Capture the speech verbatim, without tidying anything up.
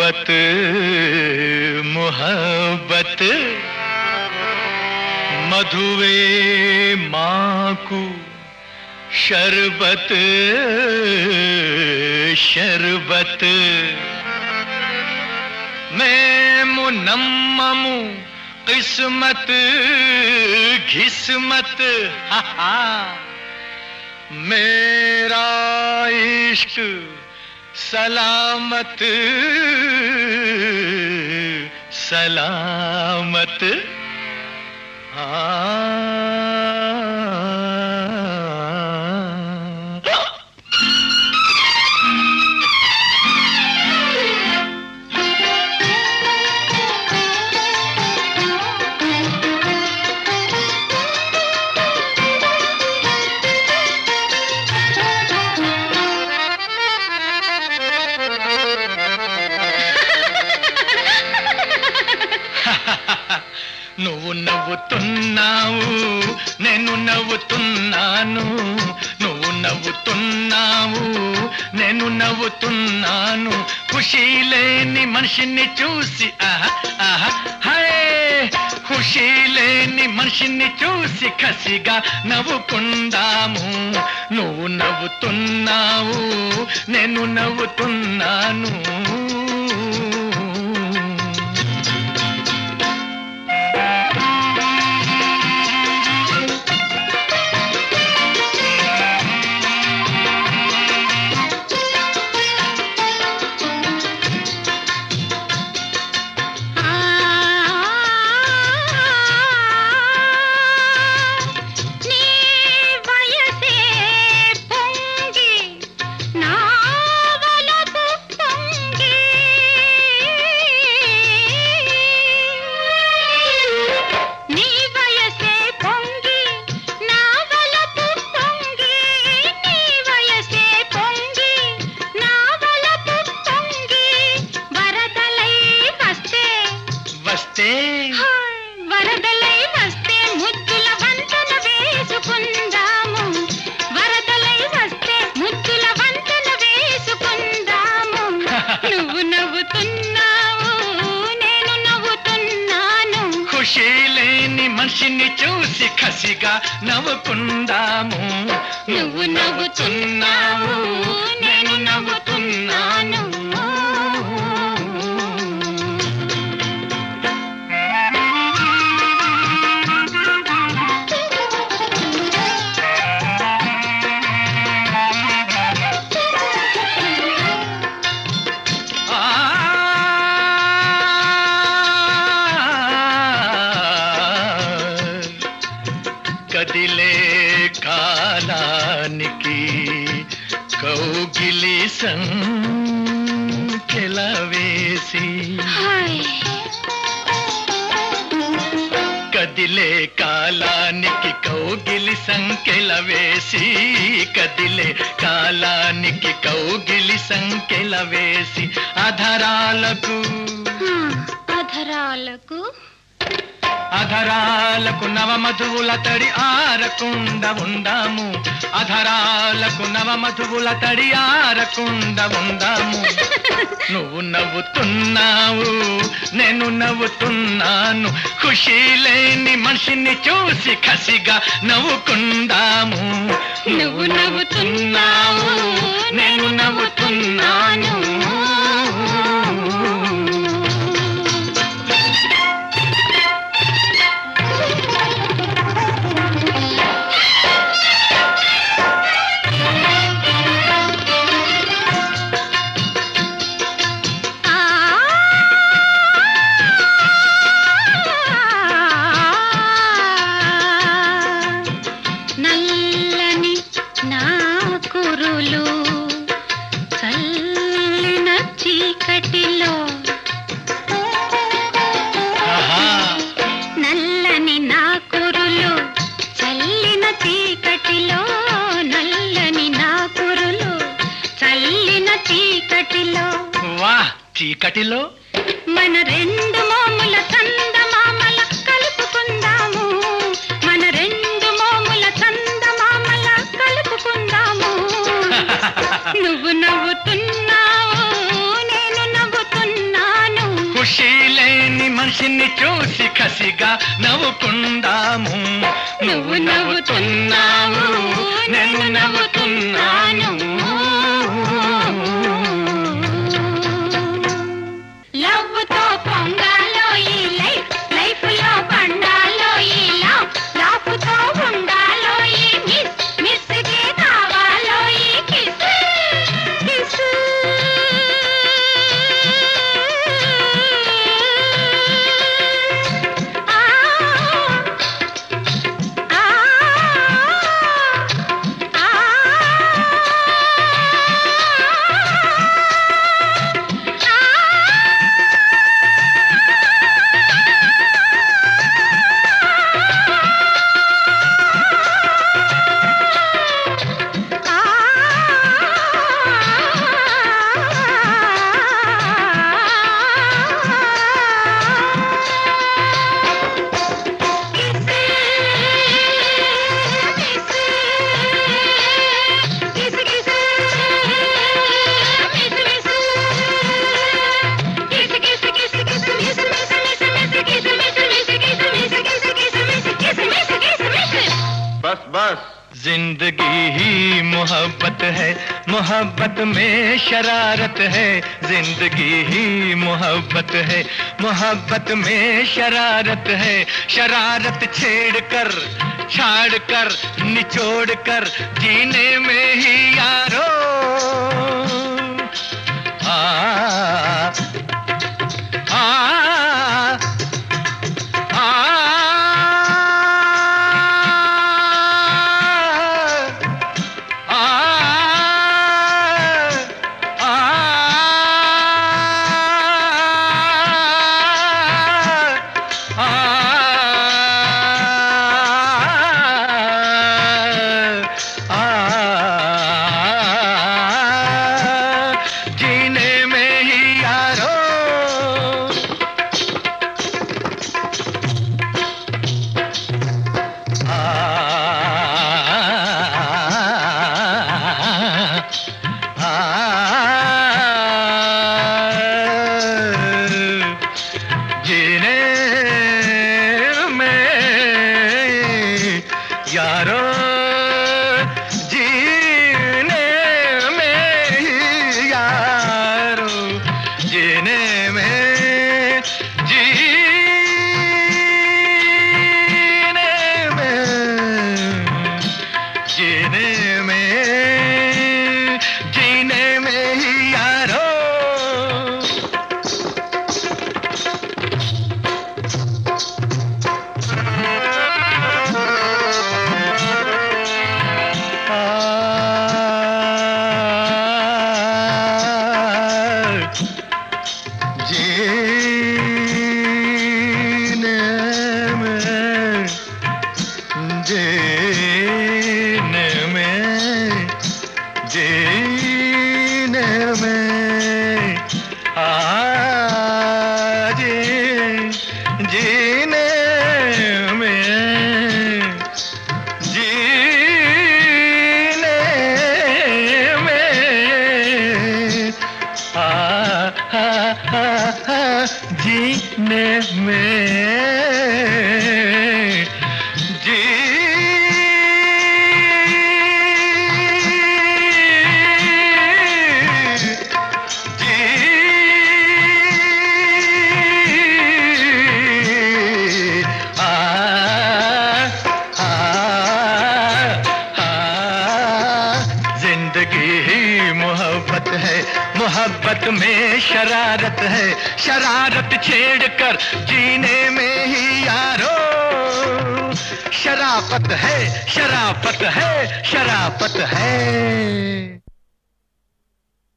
मोहब्बत मोहब्बत मधुवे माकू शरबत शरबत मैं मुनम्ममु किस्मत घिस्मत हा हा मेरा इश्क सलामत सलामत నువ్వు నవ్వుతున్నావు నేను నవ్వుతున్నాను నువ్వు నవ్వుతున్నావు నేను నవ్వుతున్నాను ఖుషీ లేని మనిషిని చూసి ఆహా ఆహా హే ఖుషీ లేని మనిషిని చూసి కసిగా నవ్వుకుందాము నువ్వు నవ్వుతున్నావు నేను నవ్వుతున్నాను వరదలై వస్తే ముద్దుల వంతన వేసుకుందాము వరదలై వస్తే ముద్దుల వంతన వేసుకుందాము నువ్వు నవ్వుతున్నావు నేను నవ్వుతున్నాను ఖుషీ లేని మనిషిని చూసి కసిగా నవ్వుకుందాము నువ్వు నవ్వుతున్నావు నేను నవ్వుతున్నాను కదిలే కాలానికి కౌగిలి సంకెల వేసి కదిలే కాలానికి కౌగిలి సంకెల వేసి కదిలే కాలానికి కౌగిలి సంకెల వేసి అధరాలకు అధరాలకు అధరాలకు నవమధువుల తడి ఆరకుండా ఉందాము అధరాలకు నవమధువుల తడి ఆరకుండా ఉందాము నువ్వు నవ్వుతున్నావు నేను నవ్వుతున్నాను ఖుషీ లేని మనిషిని చూసి కసిగా నవ్వుకుందాము నువ్వు నవ్వుతున్నావు నేను నవ్వుతున్నాను చల్లిన చీకటిలో నల్లని నా కురులు చల్లిన చీకటిలో నల్లని నా కురులు చల్లిన చీకటిలో వా చీకటిలో మన రెండు మోముల చందమామల కలుపుకుందాము మన రెండు మోముల చందమామల కలుపుకుందాము నువ్వు నవ్వుతున్నావు నేను నవ్వుతున్నా మనిషిని చూసి కసిగా నవ్వుకుందాము. నువ్వు నవ్వుతున్నావు, నేను నవ్వుతున్నాను. లవ్వుతో పొంగాలో ఈ లైఫ్, లైఫ్ లో పండాలో ఈ లవ్, లవ్వుతో ఉండాలో ఈ మిస్, మిస్ కి కావాలో ఈ కిస్, కిస్. ఆ ఆ बस बस जिंदगी ही मोहब्बत है, मोहब्बत में शरारत है. जिंदगी ही मोहब्बत है, मोहब्बत में शरारत है. शरारत छेड़ कर, छाड़ कर, निचोड़ कर जीने में ही यारो. आ, आ, आ, जीने में ही यारो. जीने में यारो, जीने में ही यारो, जीने में, जीने में, जीने में, जीने में ही यारो. जीने में, जीने में, जीने में, आ जी, जीने में, जीने में, आ, आ, आ, आ, जीने में, जी, जी, आ, आ, आ, जिंदगी ही मोहब्बत है, मोहब्बत में शरारत है. शरारत छेड़ कर जीने में ही यारो. शराफत है, शराफत है, शराफत है.